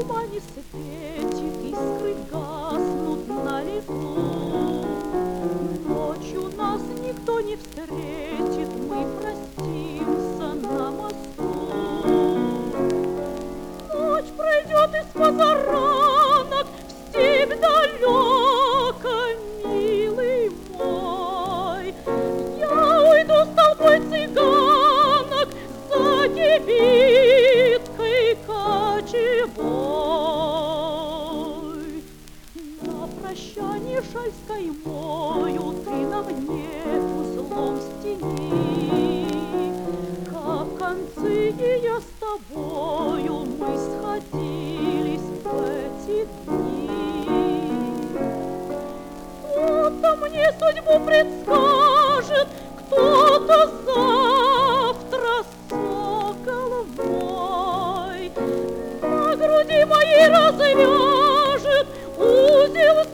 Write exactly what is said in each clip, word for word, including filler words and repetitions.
тумане светит, искры гаснут на лету. Ночью нас никто не встретит, мы простимся на мосту. Ночь пройдет из позаранок в степь далеко, милый мой. Я уйду с толпой цыганок за кибиткой кочевой. На прощание шаль скаймою ты на мне узлом стени. Как концы и я с тобою мы сходились в эти дни. Кто-то мне судьбу предскажет, кто-то завтра сокол мой на груди моей развяжет узел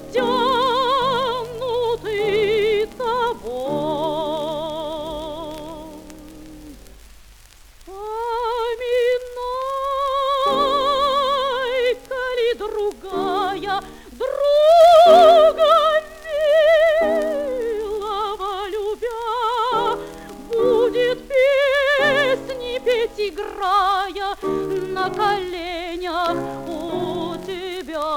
стянутый тобой. Поминай, коли другая, друга милого любя, будет песни петь, играя на коленях у тебя.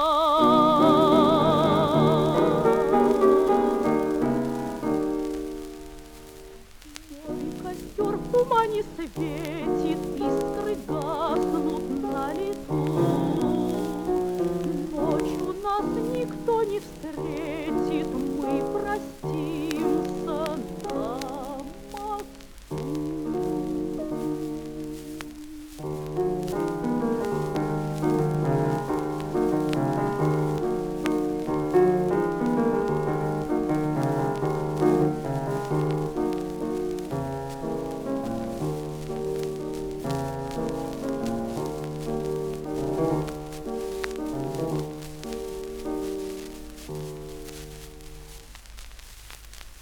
Костер в тумане светит, искры гаснут на лету. Ночью нас никто не встретит.